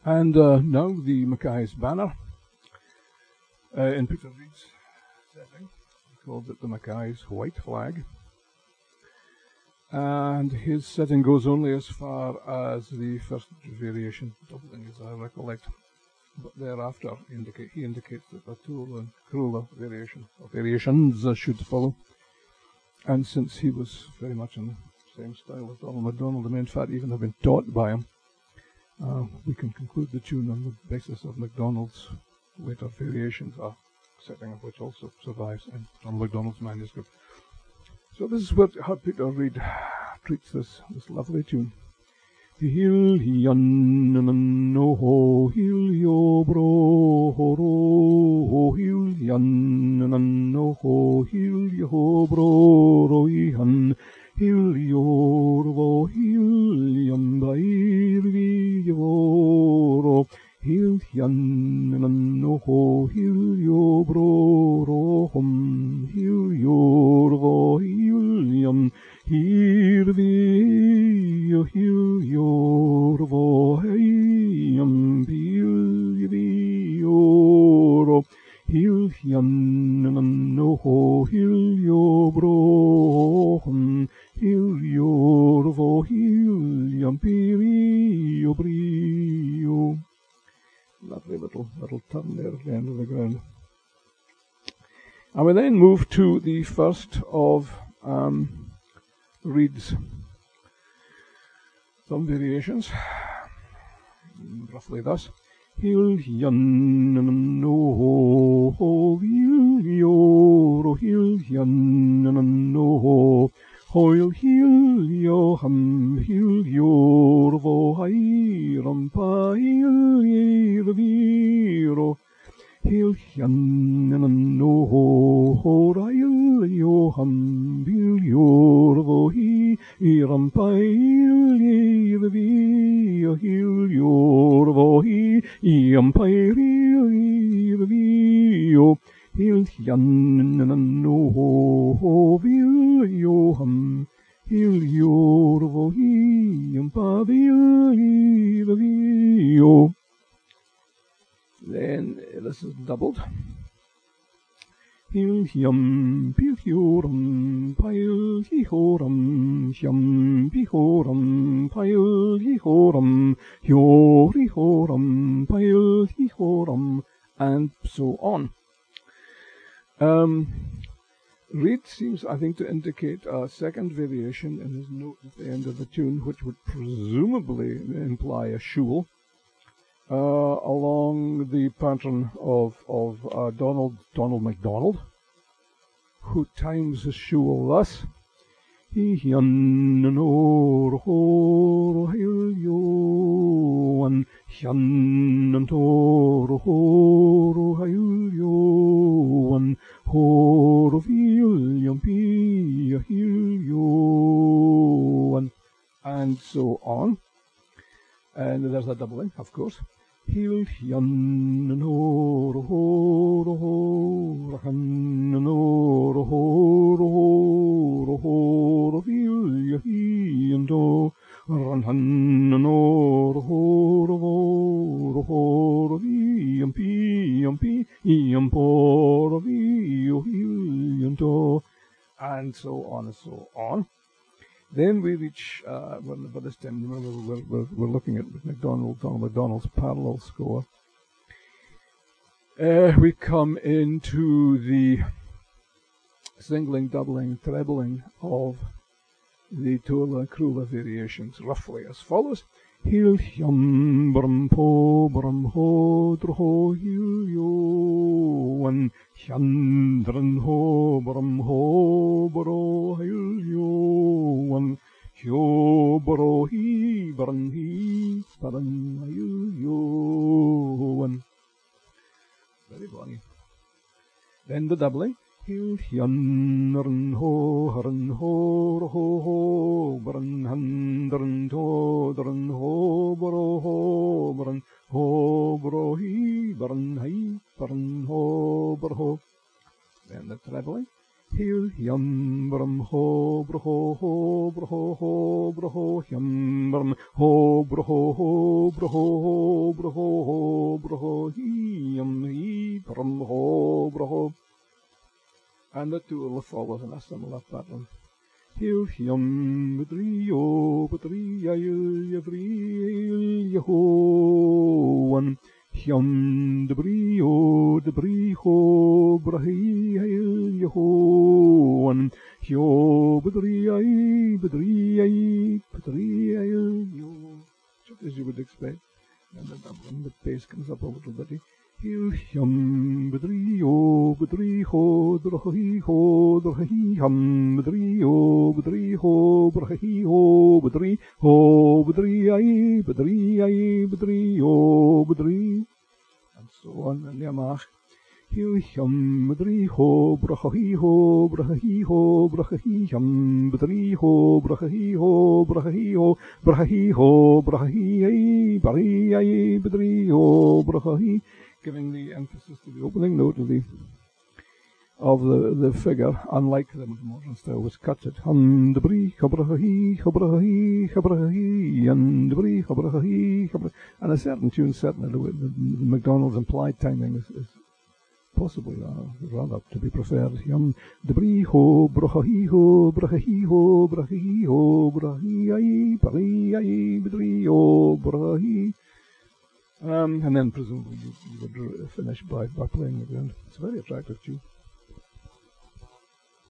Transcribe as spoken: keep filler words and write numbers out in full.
And uh, now the Mackay's banner uh, in Peter Reid's setting. He calls it the Mackay's white flag. And his setting goes only as far as the first variation, doubling as I recollect. But thereafter, he, indicate, he indicates that the Tula and Krula variation, or variations uh, should follow. And since he was very much in the same style as Donald MacDonald, and in fact even have been taught by him, uh, we can conclude the tune on the basis of MacDonald's later variations, a setting of which also survives in Donald MacDonald's manuscript. So this is what, how Peter Reid treats this, this lovely tune. Hil yan no ho hil yo bro ho ro hil yan no ho hil yo bro ro han hil yo ro hil yan bair vi yo ro hil yan no ho hil yo bro ro hom hil yo ro hil yan hir vi yo hil yo ro hei yan bil vi yo ro hil yan no ho hil yo bro hom hil yo ro hil yan bil yo bri yo. Lovely little little turn there at the end of the ground. And we then move to the first of um, Reid's some variations, roughly thus. Hil yan no ho hil yo ro hil yan no ho hoil hil yo ham hil yo ro hai ram pa hil yir viro hil yan no ho ho rail yo ham hil yo ro hi ram pa hil yir viro hil yo ro hi ram pa hil yir viro hil yan no ho vil yo ham hil yo ro hi yam pa vil yo. Then this is doubled. Hil yam pil yoram pil yoram yam pihoram pil yoram yori horam pil yoram, and so on. Um, Reid seems, I think, to indicate a second variation in his note at the end of the tune, which would presumably imply a shul, uh, along the pattern of of uh, Donald Donald MacDonald, who times his shul thus: Hi yan no ho hil yo an yan to ho hil yo an ho vil yam pi hil yo an, and so on. And there's a doubling, of course. Hil yan no ho ho han no ho ho vil hi do ran han no ho ho vi yam pi yam pi yam por vi hil do, and so on and so on. Then we reach, uh, well, by this time, remember, we're, we're, we're looking at MacDonald, Donald MacDonald's parallel score. Uh, we come into the singling, doubling, trebling of the Tula Krula variations, roughly as follows. Hil yam bram po bram ho dr ho hil yo an chandran ho bram ho bro hil yo an hyo bro hi bran hi paran hil yo an. Very bonny. Then the doubling. Hil yan ran ho haran ho ho ho bran han dran to dran ho bro ho bran ho bro hi bran hai bran ho bro ho. Then the trebling. Hil yam bram ho bro ho ho bro ho ho bro ho yam bram ho bro ho ho ho, braho, braho, braho, he, um, he, brum, ho, braho. And the two will follow in a similar pattern. Hill, hum, brio, batria, yavri, yaho, one. Hum, de brio, de brio, brahi, yaho, one. Yo, bedriai, bedriai, bedriai, yo. Just as you would expect. And the doubling, the pace comes up a little bit. Hill, hum, bedrio, bedriho, drahiho, drahi, hum, bedrio, bedriho, brahiho, bedriho, bedriai, bedriai, bedrio, bedri. And so on, and yamach. Hill, hum, bedriho, brahiho, brahiho, brahihum, bedriho, brahiho, brahiho, brahiho, brahiai, bariai, bedrio, brahi. Giving the emphasis to the opening note of the of the, the figure, unlike the modern style, which cuts it. Hum, debris, habrahi, habrahi, habrahi, and debris, habrahi, habrahi. And a certain tune, certainly, the, the, the MacDonald's implied timing is, is possibly uh, rather to be preferred. Hum, debris, ho, brahi, ho, brahi, ho, brahi, ho, brahi, ai, bari, ai, bedri, ho, brahi. Um, and then presumably you, you would finish by, by playing the ground. It's a very attractive tune.